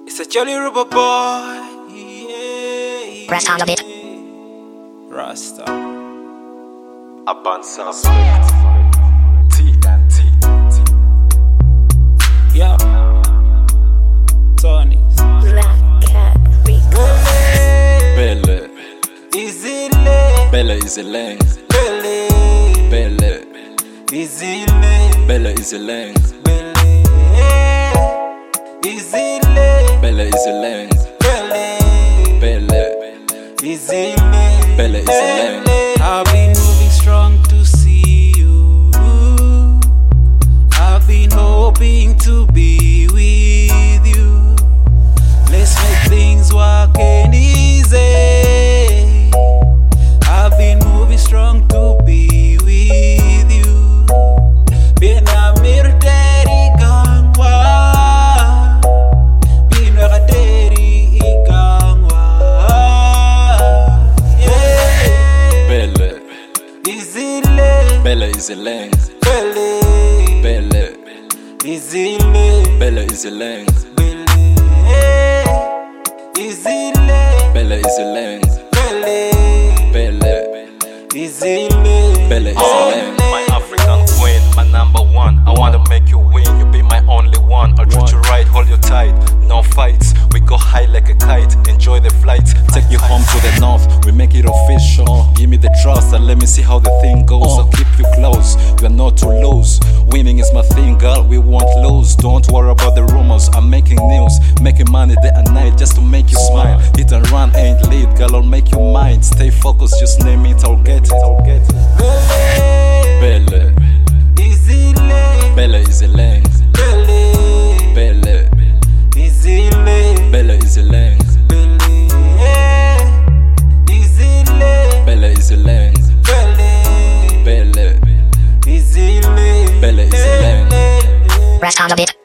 It's a jolly rubber boy. Yeah. Press on a bit. Rasta. Urban Suspect. TNT. Yeah. Tony. Black Cat Records. Belle. Easy. Belle is a lang. Belle. Belle. Easy. Belle is a lang. Belle. Easy. Belle is a lang. Belle. Belle. Easy. Belle is a lang. I've been moving strong to see you. I've been hoping to be with you. Let's make things work and easy. I've been moving strong to be with you. Been a military gangwa. Been a daddy gangwa. Yeah. Belle. Easy. Belle is a lang. Belle. Belle. Easy. Belle is a lang. Belle. Easy. Belle is a lang. Belle. Belle. Easy. Belle is a lang. My African queen, my number one. I wanna make you win, you be my only one. I'll treat you right, hold you tight, no fights. We go high like a kite, enjoy the flight. Take you home to the north, we make it official. Give me the trust and let me see how the thing goes. I'll keep you close, you're not to lose. Winning is my thing, girl, we won't lose. Don't worry about the rumors, I'm making news. Making money day and night just to make you smile. Hit and run ain't lead, girl, I'll make you mine. Stay focused, just name it, I'll get it. Belle. Easy. Belle is a lang. Belle. Belle. Easy. Belle is a lang. Easy. Belle is a lang. Belle. Belle. Easy. Belle is a lang. Press on a bit.